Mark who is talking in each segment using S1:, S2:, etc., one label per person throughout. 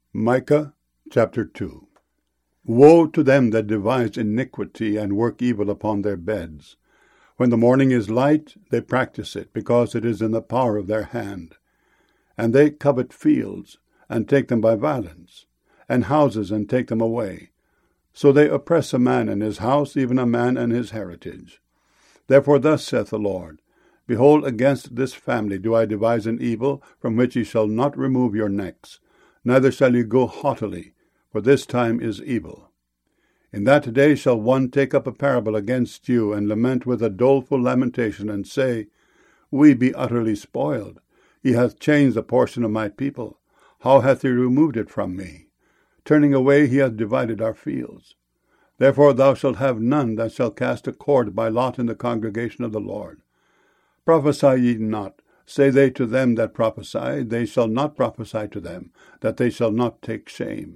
S1: Micah chapter 2. Woe to them that devise iniquity and work evil upon their beds. When the morning is light, they practice it, because it is in the power of their hand. And they covet fields, and take them by violence, and houses, and take them away. So they oppress a man and his house, even a man and his heritage. Therefore thus saith the Lord, Behold, against this family do I devise an evil, from which ye shall not remove your necks, neither shall ye go haughtily, for this time is evil. In that day shall one take up a parable against you, and lament with a doleful lamentation, and say, We be utterly spoiled. He hath changed the portion of my people. How hath he removed it from me? Turning away he hath divided our fields. Therefore thou shalt have none that shall cast a cord by lot in the congregation of the Lord. Prophesy ye not, say they to them that prophesy, they shall not prophesy to them, that they shall not take shame.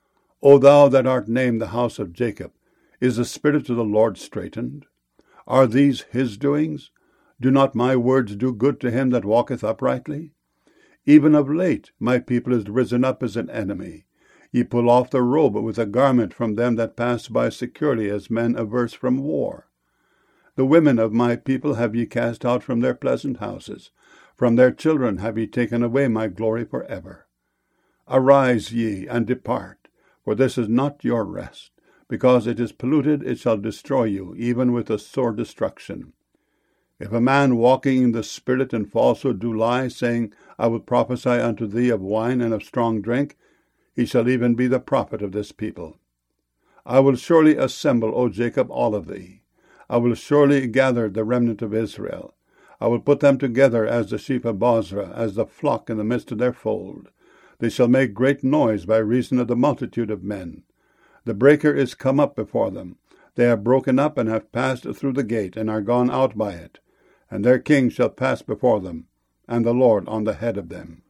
S1: O thou that art named the house of Jacob, is the spirit of the Lord straitened? Are these his doings? Do not my words do good to him that walketh uprightly? Even of late my people is risen up as an enemy. Ye pull off the robe with a garment from them that pass by securely, as men averse from war. The women of my people have ye cast out from their pleasant houses. From their children have ye taken away my glory for ever. Arise ye, and depart, for this is not your rest. Because it is polluted, it shall destroy you, even with a sore destruction. If a man walking in the Spirit and falsehood do lie, saying, I will prophesy unto thee of wine and of strong drink, he shall even be the prophet of this people. I will surely assemble, O Jacob, all of thee. I will surely gather the remnant of Israel. I will put them together as the sheep of Bozrah, as the flock in the midst of their fold. They shall make great noise by reason of the multitude of men. The breaker is come up before them. They have broken up and have passed through the gate, and are gone out by it. And their king shall pass before them, and the Lord on the head of them.